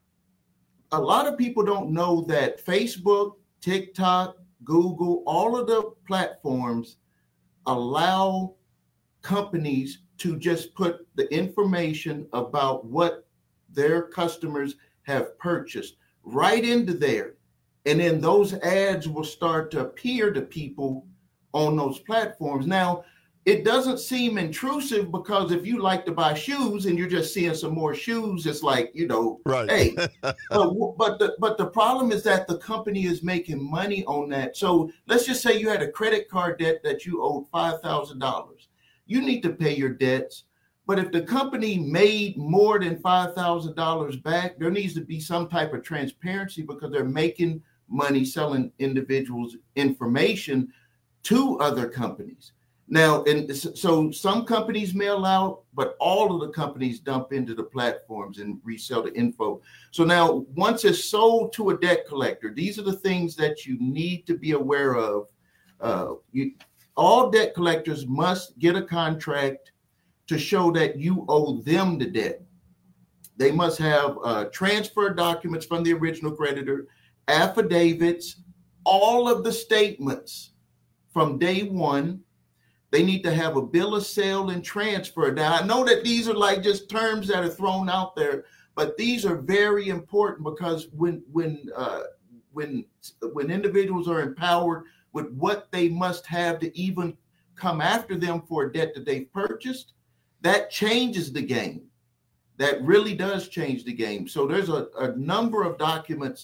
A lot of people don't know that Facebook, TikTok, Google, all of the platforms allow companies to just put the information about what their customers have purchased right into there. And then those ads will start to appear to people on those platforms. Now, it doesn't seem intrusive, because if you like to buy shoes and you're just seeing some more shoes, it's like, you know, right. Hey, but, but the but the problem is that the company is making money on that. So let's just say you had a credit card debt that you owed five thousand dollars. You need to pay your debts. But if the company made more than five thousand dollars back, there needs to be some type of transparency, because they're making money selling individuals information to other companies. Now, and so some companies mail out, but all of the companies dump into the platforms and resell the info. So now, once it's sold to a debt collector, these are the things that you need to be aware of. Uh, you, all debt collectors must get a contract to show that you owe them the debt. They must have uh, transfer documents from the original creditor, affidavits, all of the statements from day one. They need to have a bill of sale and transfer. Now, I know that these are like just terms that are thrown out there, but these are very important, because when when uh, when when individuals are empowered with what they must have to even come after them for a debt that they've purchased, that changes the game. That really does change the game. So there's a, a number of documents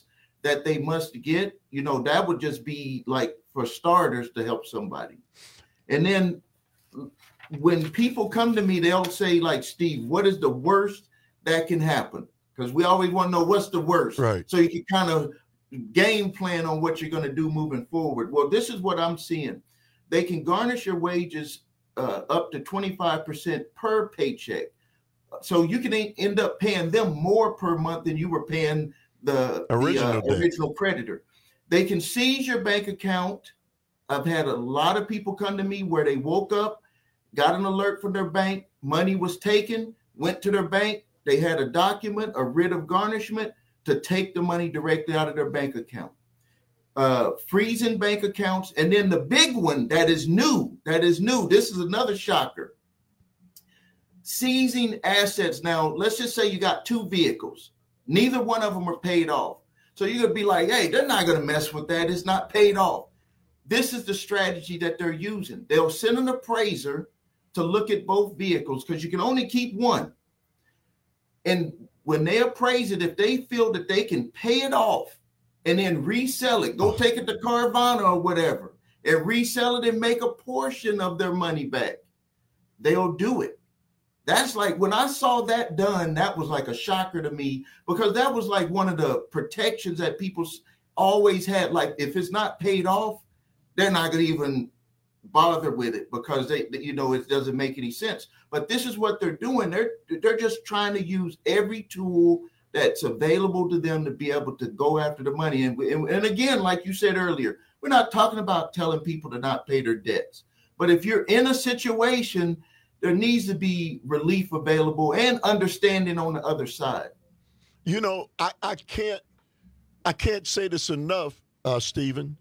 that they must get, you know, that would just be like for starters to help somebody. And then when people come to me, they'll say like, Steve, what is the worst that can happen? Because we always want to know what's the worst. Right. So you can kind of game plan on what you're going to do moving forward. Well, this is what I'm seeing. They can garnish your wages uh, up to twenty-five percent per paycheck. So you can end up paying them more per month than you were paying the original, the, uh, original creditor. They can seize your bank account. I've had a lot of people come to me where they woke up, got an alert from their bank, money was taken, went to their bank, they had a document, a writ of garnishment to take the money directly out of their bank account. Uh, freezing bank accounts. And then the big one that is new, that is new, this is another shocker. Seizing assets. Now, let's just say you got two vehicles. Neither one of them are paid off. So you're going to be like, hey, they're not going to mess with that. It's not paid off. This is the strategy that they're using. They'll send an appraiser to look at both vehicles because you can only keep one. And when they appraise it, if they feel that they can pay it off and then resell it, go take it to Carvana or whatever, and resell it and make a portion of their money back, they'll do it. That's like when I saw that done, that was like a shocker to me because that was like one of the protections that people always had. Like if it's not paid off, they're not going to even bother with it because they, you know, it doesn't make any sense. But this is what they're doing. They're they're just trying to use every tool that's available to them to be able to go after the money. And, and, and again, like you said earlier, we're not talking about telling people to not pay their debts. But if you're in a situation, there needs to be relief available and understanding on the other side. You know, I, I can't I can't say this enough, uh, Stephen.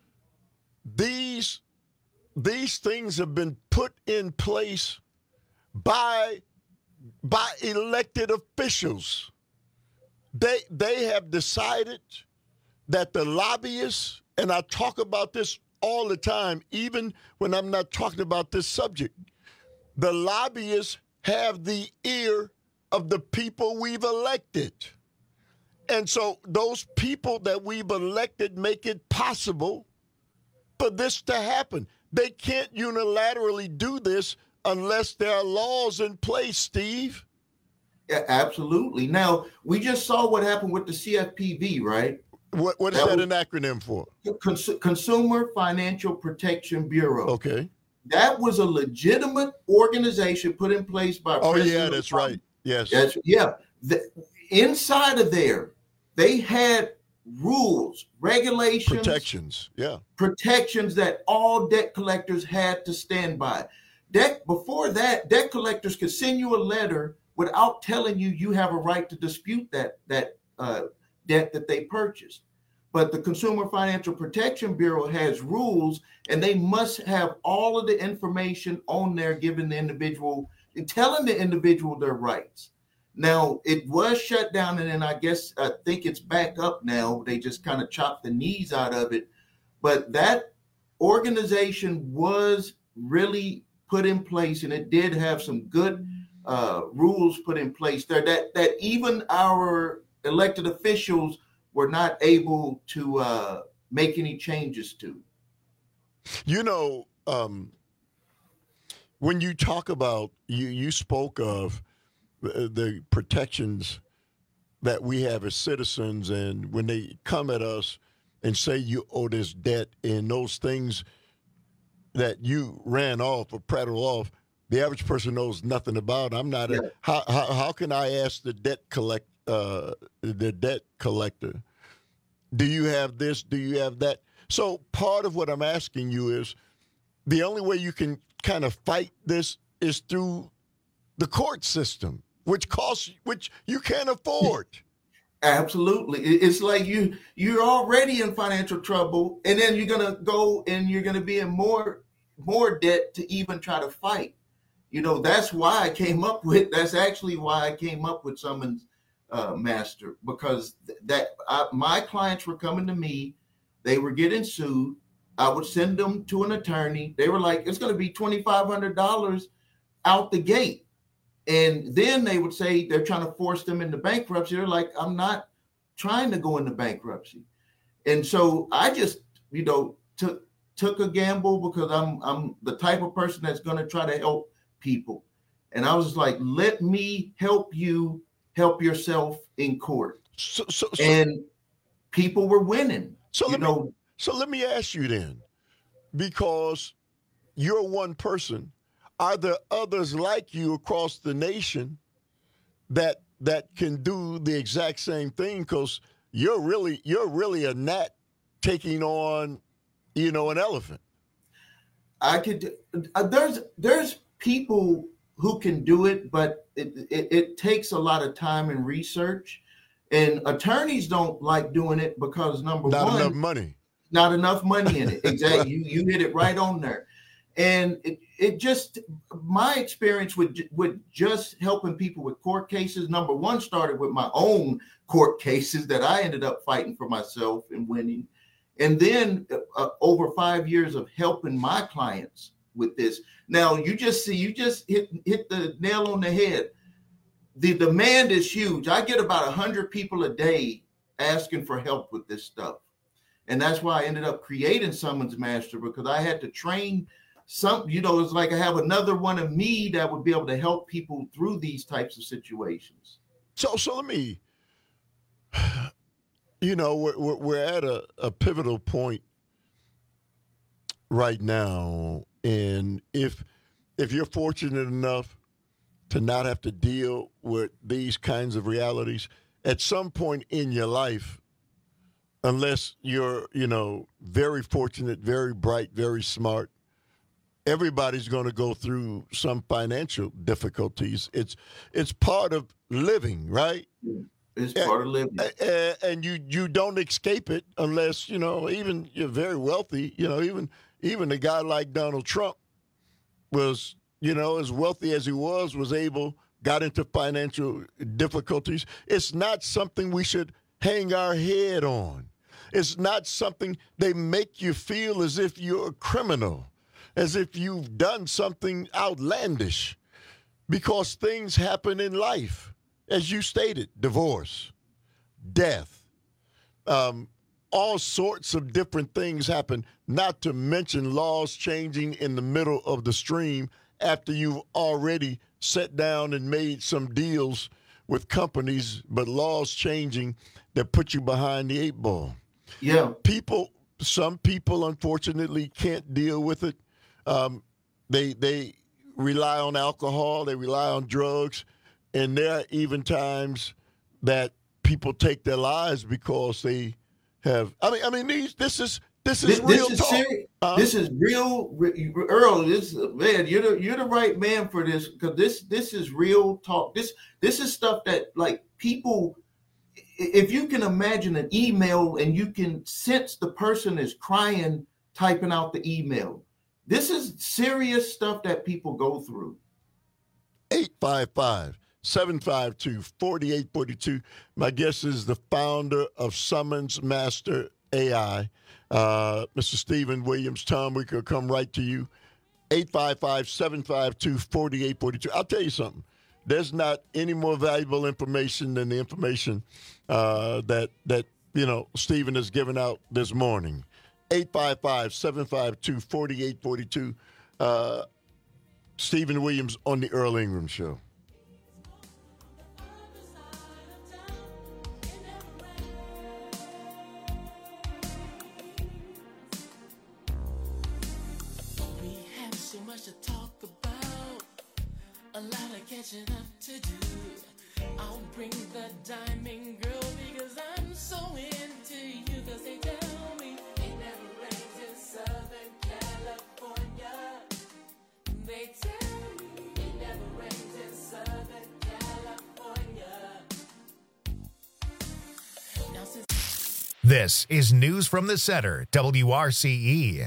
These these things have been put in place by by elected officials. They they have decided that the lobbyists, and I talk about this all the time, even when I'm not talking about this subject, the lobbyists have the ear of the people we've elected. And so those people that we've elected make it possible for this to happen. They can't unilaterally do this unless there are laws in place, Steve. Yeah, absolutely. Now, we just saw what happened with the C F P B, right? What, what is that, that an acronym for? Cons- Consumer Financial Protection Bureau. Okay. That was a legitimate organization put in place by Oh, President yeah, that's Trump. right. Yes. That's, yeah. The, inside of there, they had rules, regulations, protections, yeah, protections that all debt collectors had to stand by. Debt before that, debt collectors could send you a letter without telling you you have a right to dispute that that uh, debt that they purchased. But the Consumer Financial Protection Bureau has rules, and they must have all of the information on there, giving the individual, telling the individual their rights. Now, it was shut down, and then I guess I think it's back up now. They just kind of chopped the knees out of it. But that organization was really put in place, and it did have some good uh, rules put in place there that, that even our elected officials were not able to uh, make any changes to. You know, um, when you talk about, you, you spoke of the, the protections that we have as citizens, and when they come at us and say you owe this debt and those things that you ran off or prattled off, the average person knows nothing about. I'm not a, how, how how can I ask the debt collect uh, the debt collector, do you have this? Do you have that? So part of what I'm asking you is the only way you can kind of fight this is through the court system, which costs, which you can't afford. Absolutely. It's like you, you're already in financial trouble, and then you're going to go and you're going to be in more, more debt to even try to fight. You know, that's why I came up with, that's actually why I came up with Summons uh, Master, because th- that I, my clients were coming to me, they were getting sued. I would send them to an attorney. They were like, it's going to be twenty-five hundred dollars out the gate. And then they would say they're trying to force them into bankruptcy. They're like, I'm not trying to go into bankruptcy. And so I just, you know, took took a gamble because I'm I'm the type of person that's going to try to help people. And I was like, let me help you help yourself in court. So, so, so and people were winning. So you let know, me, so let me ask you then, because you're one person, are there others like you across the nation that that can do the exact same thing? Because you're really you're really a gnat taking on, you know, an elephant. I could. Uh, there's there's people who can do it, but it, it it takes a lot of time and research, and attorneys don't like doing it because number Not one, enough money. Not enough money in it. Exactly. you you hit it right on there. And it, it just, my experience with with just helping people with court cases, number one, started with my own court cases that I ended up fighting for myself and winning. And then uh, over five years of helping my clients with this. Now, you just see, you just hit, hit the nail on the head. The demand is huge. I get about one hundred people a day asking for help with this stuff. And that's why I ended up creating Summons Master, because I had to train some, you know, it's like I have another one of me that would be able to help people through these types of situations. So, so let me, you know, we're, we're, we're at a, a pivotal point right now. And if, if you're fortunate enough to not have to deal with these kinds of realities at some point in your life, unless you're, you know, very fortunate, very bright, very smart, everybody's going to go through some financial difficulties. It's it's part of living, right? It's part of living. And, and you you don't escape it unless, you know, even you're very wealthy. You know, even even a guy like Donald Trump was, you know, as wealthy as he was, was able, got into financial difficulties. It's not something we should hang our head on. It's not something they make you feel as if you're a criminal, as if you've done something outlandish, because things happen in life. As you stated, divorce, death, um, all sorts of different things happen, not to mention laws changing in the middle of the stream after you've already sat down and made some deals with companies, but laws changing that put you behind the eight ball. Yeah. People, some people, unfortunately, can't deal with it. Um, they they rely on alcohol, they rely on drugs, and there are even times that people take their lives because they have. I mean, I mean, these this is this is this, real this is talk. Uh, this is real, Earl. This man, you're the you're the right man for this, because this this is real talk. This this is stuff that, like, people. If you can imagine an email and you can sense the person is crying typing out the email. This is serious stuff that people go through. eight five five, seven five two, four eight four two. My guest is the founder of Summons Master A I, uh, Mister Stephen Williams. Tom, we could come right to you. eight five five, seven five two, four eight four two. I'll tell you something. There's not any more valuable information than the information uh, that, that, you know, Stephen has given out this morning. eight five five, seven five two, four eight four two. Uh, Stephen Williams on the Earl Ingram Show. We have so much to talk about, a lot of catching up to do. I'll bring the diamond girl because I'm so into you, because they tell me it never rains in Southern California. They tell me it never rains in Southern California. Now since This is News from the Center, W R C E.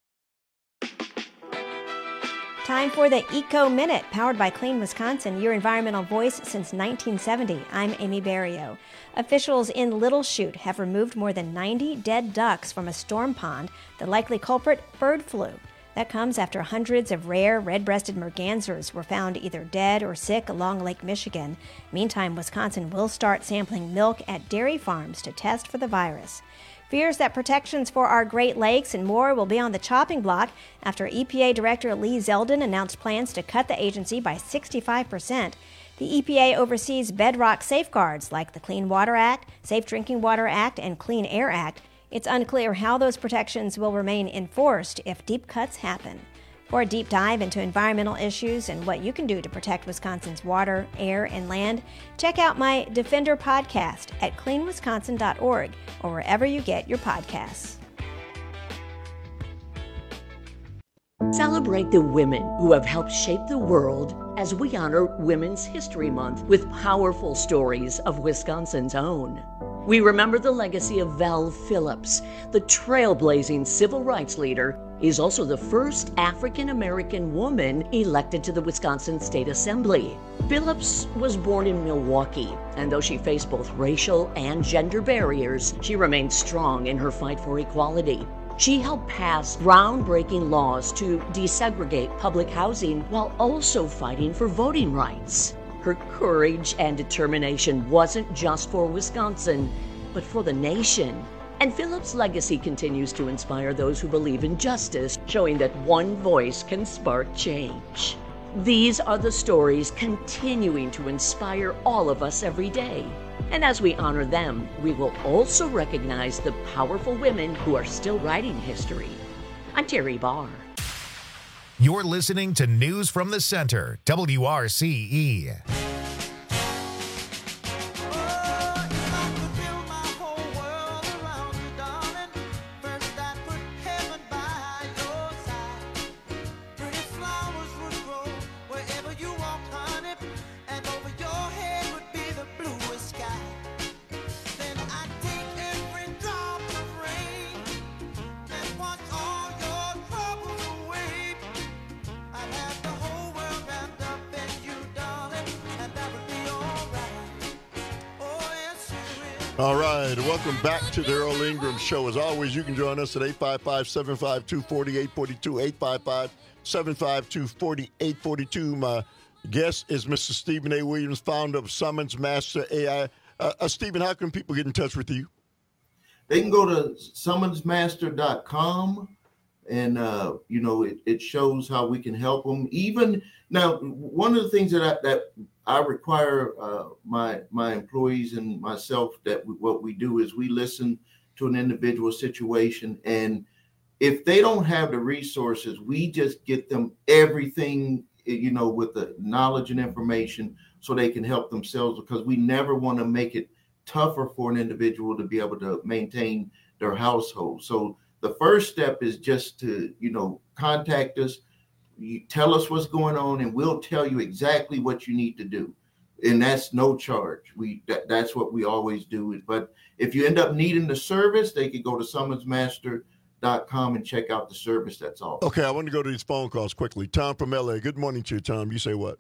Time for the Eco Minute, powered by Clean Wisconsin, your environmental voice since nineteen seventy. I'm Amy Barrio. Officials in Little Chute have removed more than ninety dead ducks from a storm pond. The likely culprit, bird flu. That comes after hundreds of rare red-breasted mergansers were found either dead or sick along Lake Michigan. Meantime, Wisconsin will start sampling milk at dairy farms to test for the virus. Fears that protections for our Great Lakes and more will be on the chopping block after E P A Director Lee Zeldin announced plans to cut the agency by sixty-five percent. The E P A oversees bedrock safeguards like the Clean Water Act, Safe Drinking Water Act, and Clean Air Act. It's unclear how those protections will remain enforced if deep cuts happen. For a deep dive into environmental issues and what you can do to protect Wisconsin's water, air, and land, check out my Defender podcast at clean wisconsin dot org or wherever you get your podcasts. Celebrate the women who have helped shape the world as we honor Women's History Month with powerful stories of Wisconsin's own. We remember the legacy of Val Phillips, the trailblazing civil rights leader. Is also the first African-American woman elected to the Wisconsin State Assembly. Phillips was born in Milwaukee, and though she faced both racial and gender barriers, she remained strong in her fight for equality. She helped pass groundbreaking laws to desegregate public housing while also fighting for voting rights. Her courage and determination wasn't just for Wisconsin, but for the nation. And Phillips' legacy continues to inspire those who believe in justice, showing that one voice can spark change. These are the stories continuing to inspire all of us every day. And as we honor them, we will also recognize the powerful women who are still writing history. I'm Terry Barr. You're listening to News from the Center, W R C E. All right, welcome back to the Earl Ingram Show. As always, you can join us at eight five five, seven five two, four eight four two, eight five five, seven five two, four eight four two. My guest is Mister Stephen A. Williams, founder of Summons Master A I. Uh, uh, Stephen, how can people get in touch with you? They can go to summons master dot com, and, uh, you know, it, it shows how we can help them. Even now, one of the things that I, that I require uh, my my employees and myself that we, what we do is we listen to an individual situation, and if they don't have the resources, we just get them everything, you know, with the knowledge and information so they can help themselves, because we never want to make it tougher for an individual to be able to maintain their household. So the first step is just to, you know, contact us. You tell us what's going on, and we'll tell you exactly what you need to do. And that's no charge. We that, that's what we always do. But if you end up needing the service, they could go to summons master dot com and check out the service that's all. Okay, I want to go to these phone calls quickly. Tom from L A. Good morning to you, Tom. You say what?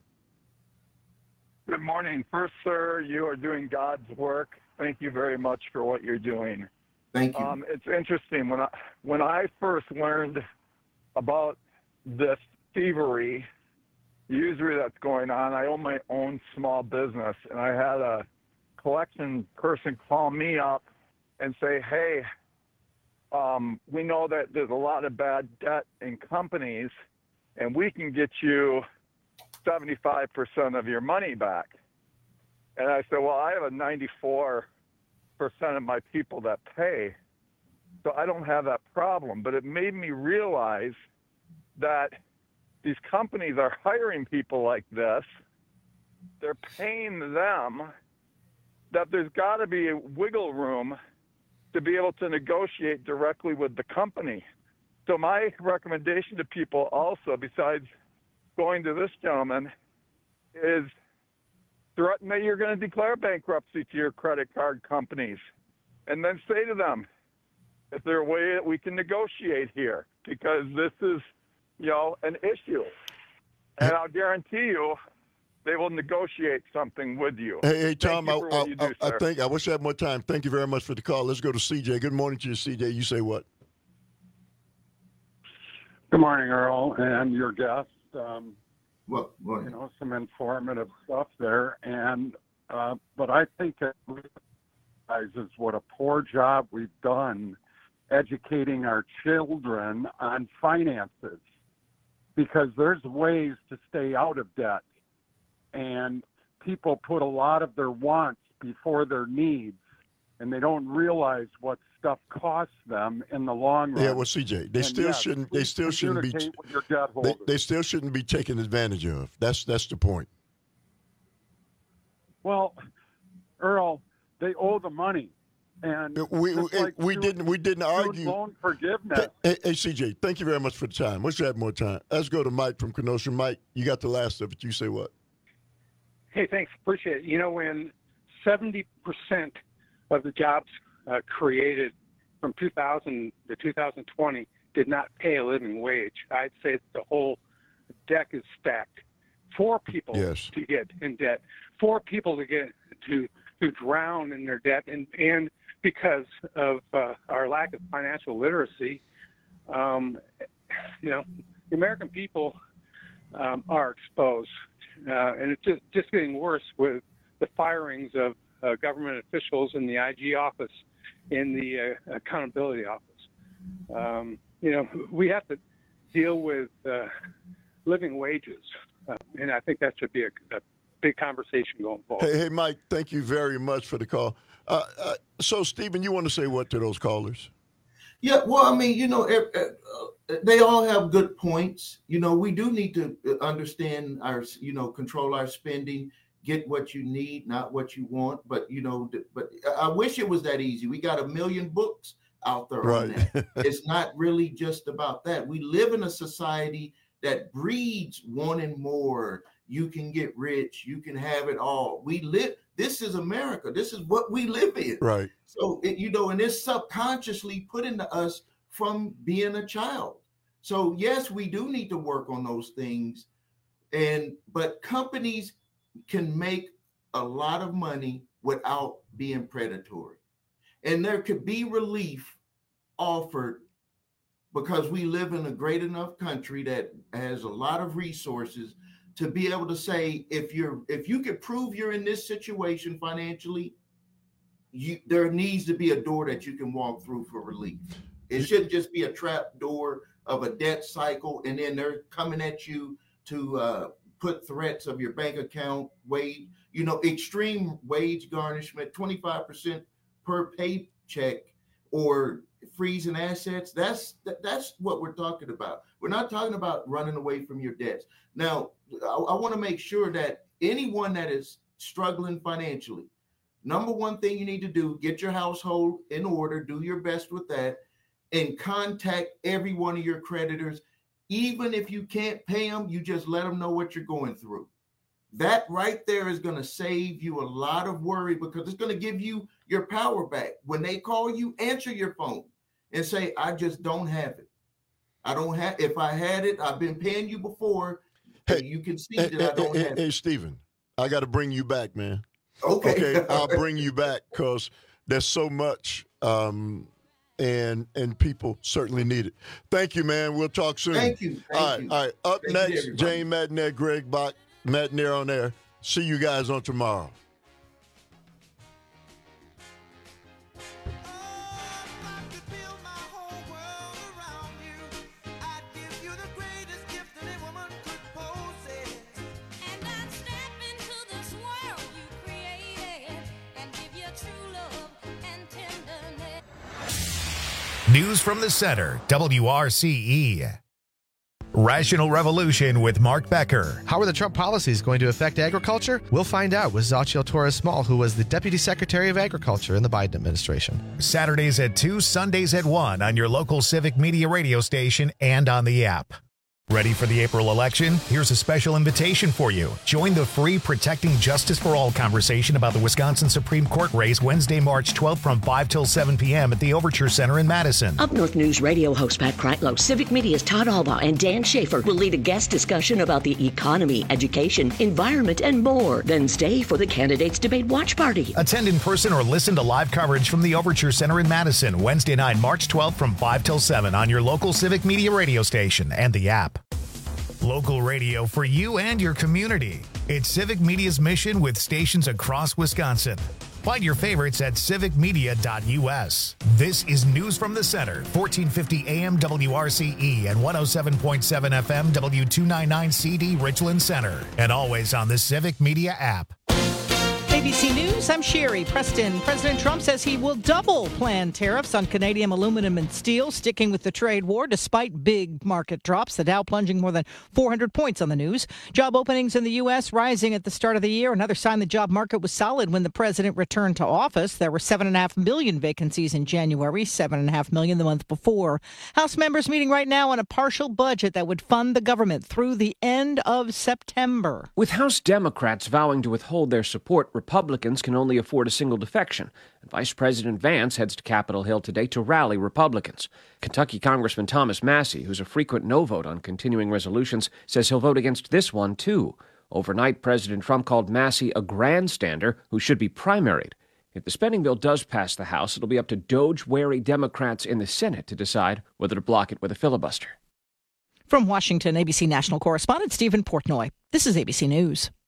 Good morning. First, sir, you are doing God's work. Thank you very much for what you're doing. Thank you. Um, it's interesting. When I, when I first learned about this thievery, usury that's going on, I own my own small business, and I had a collection person call me up and say, hey, um, we know that there's a lot of bad debt in companies, and we can get you seventy-five percent of your money back. And I said, well, I have a ninety-four percent of my people that pay, so I don't have that problem. But it made me realize that these companies are hiring people like this. They're paying them, that there's got to be a wiggle room to be able to negotiate directly with the company. So my recommendation to people also, besides going to this gentleman, is threaten that you're going to declare bankruptcy to your credit card companies, and then say to them, is there a way that we can negotiate here? Because this is, you know, an issue. And I'll guarantee you they will negotiate something with you. Hey, hey Tom, Thank you for I, what you do, I, I sir. think I wish I had more time. Thank you very much for the call. Let's go to C J. Good morning to you, C J. You say what? Good morning, Earl, and your guest. Um, well, you know, some informative stuff there, and uh, but I think that realizes what a poor job we've done educating our children on finances, because there's ways to stay out of debt, and people put a lot of their wants before their needs, and they don't realize what stuff costs them in the long run. Yeah, well, C J, they And still yes, shouldn't. They please still shouldn't be. communicate with your debt They, holders. they still shouldn't be taken advantage of. That's that's the point. Well, Earl, they owe the money, and We just we, like we student- didn't we didn't student argue. loan forgiveness. Hey, hey, C J, thank you very much for the time. Wish you had more time. Let's go to Mike from Kenosha. Mike, you got the last of it. You say what? Hey, thanks. Appreciate it. You know, when seventy percent of the jobs uh, created from two thousand to two thousand twenty did not pay a living wage, I'd say the whole deck is stacked. Four people Yes. to get in debt, four people to get to to drown in their debt, and and because of uh, our lack of financial literacy, um, you know, the American people um, are exposed, uh, and it's just just getting worse with the firings of uh, government officials in the I G office, in the uh, accountability office. Um, you know, we have to deal with uh, living wages, uh, and I think that should be a, a big conversation going forward. Hey, hey, Mike, thank you very much for the call. Uh, uh, so, Stephen, you want to say what to those callers? Yeah, well, I mean, you know, eh, eh, uh, they all have good points. You know, we do need to understand our, you know, control our spending, get what you need, not what you want. But, you know, th- but I wish it was that easy. We got a million books out there on Right. that. It's not really just about that. We live in a society that breeds wanting more. You can get rich. You can have it all. We live. This is America. This is what we live in. Right. So, it, you know, and it's subconsciously put into us from being a child. So, yes, we do need to work on those things. And, but companies can make a lot of money without being predatory. And there could be relief offered because we live in a great enough country that has a lot of resources to be able to say, if you're, if you could prove you're in this situation financially, you, there needs to be a door that you can walk through for relief. It shouldn't just be a trap door of a debt cycle, and then they're coming at you to uh, put threats of your bank account, wage, you know, extreme wage garnishment, twenty-five percent per paycheck, or freezing assets. That's that's what we're talking about. We're not talking about running away from your debts. Now, I, I want to make sure that anyone that is struggling financially, number one thing you need to do, get your household in order, do your best with that, and contact every one of your creditors. Even if you can't pay them, you just let them know what you're going through. That right there is going to save you a lot of worry, because it's going to give you your power back. When they call you, answer your phone and say, I just don't have it. I don't have, if I had it, I've been paying you before. Hey, you can see Hey, that I don't hey, have hey, it. Stephen, I got to bring you back, man. Okay. Okay, I'll bring you back because there's so much, um, and and people certainly need it. Thank you, man. We'll talk soon. Thank you. Thank all right, you. all right. Up Thank you, next, everybody. Jane Madnair, Greg Bach, Madnair on air. See you guys on tomorrow. News from the Center, W R C E. Rational Revolution with Mark Becker. How are the Trump policies going to affect agriculture? We'll find out with Xochitl Torres Small, who was the Deputy Secretary of Agriculture in the Biden administration. Saturdays at two, Sundays at one on your local Civic Media radio station and on the app. Ready for the April election? Here's a special invitation for you. Join the free Protecting Justice for All conversation about the Wisconsin Supreme Court race Wednesday, March twelfth from five till seven p.m. at the Overture Center in Madison. Up North News radio host Pat Kreitlow, Civic Media's Todd Alba, and Dan Schaefer will lead a guest discussion about the economy, education, environment, and more. Then stay for the Candidates Debate Watch Party. Attend in person or listen to live coverage from the Overture Center in Madison, Wednesday night, March twelfth from five till seven on your local Civic Media radio station and the app. Local radio for you and your community. It's Civic Media's mission with stations across Wisconsin. Find your favorites at civic media dot u s. This is News from the Center, fourteen fifty A M W R C E and one oh seven point seven F M W two ninety-nine C D Richland Center. And always on the Civic Media app. A B C News, I'm Sherry Preston. President Trump says he will double planned tariffs on Canadian aluminum and steel, sticking with the trade war despite big market drops. The Dow plunging more than four hundred points on the news. Job openings in the U S rising at the start of the year. Another sign the job market was solid when the president returned to office. There were seven point five million vacancies in January, seven point five million the month before. House members meeting right now on a partial budget that would fund the government through the end of September. With House Democrats vowing to withhold their support, Republicans can only afford a single defection, and Vice President Vance heads to Capitol Hill today to rally Republicans. Kentucky Congressman Thomas Massie, who's a frequent no vote on continuing resolutions, says he'll vote against this one, too. Overnight, President Trump called Massie a grandstander who should be primaried. If the spending bill does pass the House, it'll be up to Doge-wary Democrats in the Senate to decide whether to block it with a filibuster. From Washington, A B C national correspondent Stephen Portnoy. This is A B C News.